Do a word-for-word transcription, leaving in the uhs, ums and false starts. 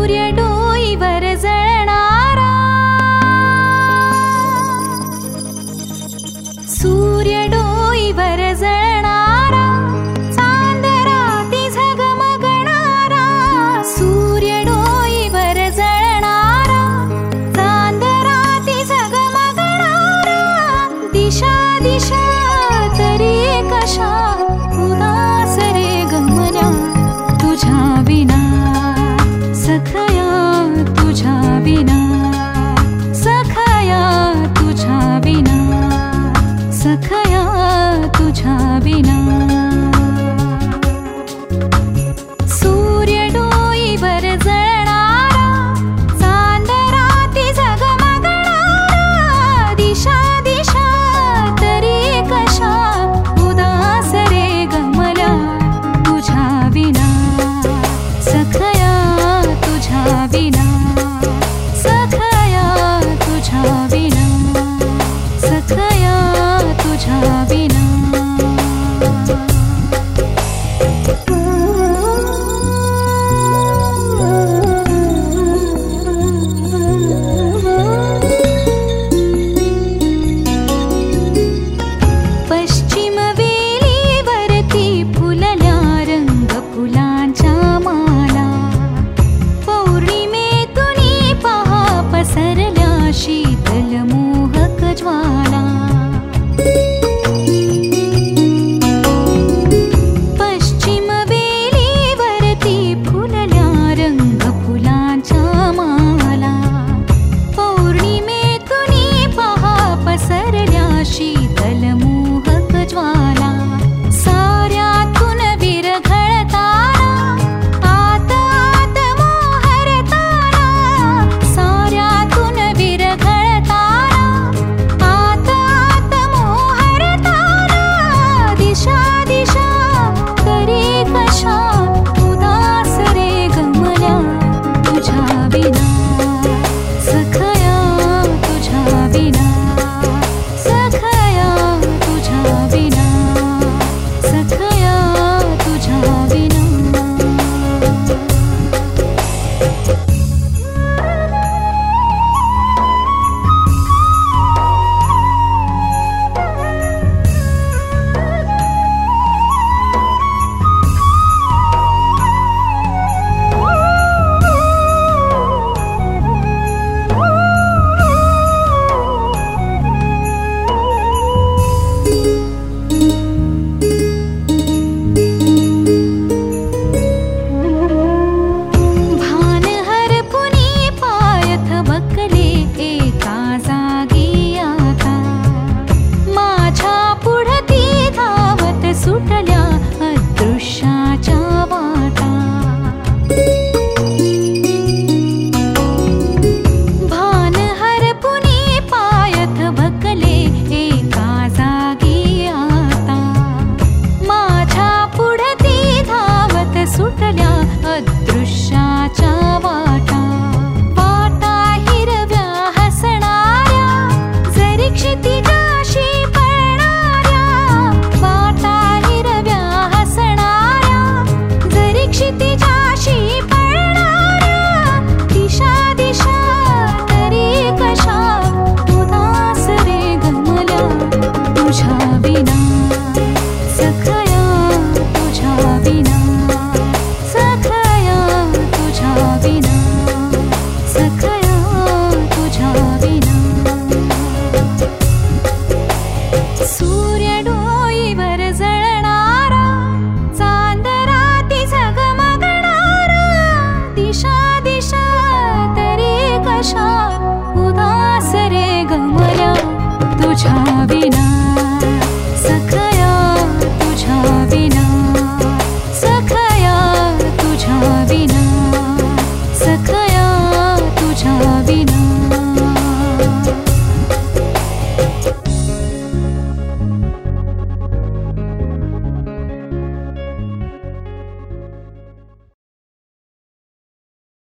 सूर्य डोईवर जळणारा, सूर्य डोईवर जळणारा, चांद राती झगमगणारा. सूर्य डोईवर जळणारा, चांद राती झगमगणारा. दिशा दिशा तरी कशा उदास रे गमल्या, तुझ्या विना सखया तुझ्या विना, सखया तुझ्या विना, सखया तुझ्या विना. सूर्य डोईवर जळणारा, चांद राती झगमगणारा. दिशा दिशा तरी कशा उदास रे गमल्या, तुझ्या विना सखया तुझ्या विना, सखया तुझ्या विना, सखया तुझ्या विना. पश्चिम वेलीवरती फुलल्या रंग फुलांच्या माला. पौर्णिमेतुनी पहा पसरल्या शीतल मोहक ज्वाला. पश्चिम वेलीवरती फुलल्या रंग फुलांच्या माला. पौर्णिमेतुनी पहा पसरल्या शीतल मोहक ज्वाला. साऱ्यातून विरघळताना आत आत मोहरताना. साऱ्यातून विरघळताना आत आत मोहरताना. दिशा दिशा तरी कशा उदास रे गमल्या, तुझ्या विना सखया तुझ्या विना, सखया तुझ्या विना, सखया तुझ्या विना. भान हरपुनी पाय थबकले एका जागी आता. माझ्या पुढती धावत सुटल्या अदृश्याच्या वाटा. भान हरपुनी पाय थबकले एका जागी आता. माझ्या पुढती धावत सुटल्या अदृश्याच्या वाटा. वाटा हिरव्या हसणाऱ्या, जरी क्षितिजाशी पळणाऱ्या. वाटा हिरव्या हसणाऱ्या, जरी क्षितिजाशी पळणाऱ्या. दिशा दिशा तरी कशा उदास रे गमल्या, तुझ्या विना सखया तुझ्या विना, सखया तुझ्या विना, सखया तुझ्या विना. सूर्य डोईवर जळणारा, चांद राती झगमगणारा. दिशा दिशा तरी कशा उदास रे गमल्या, तुझ्या विना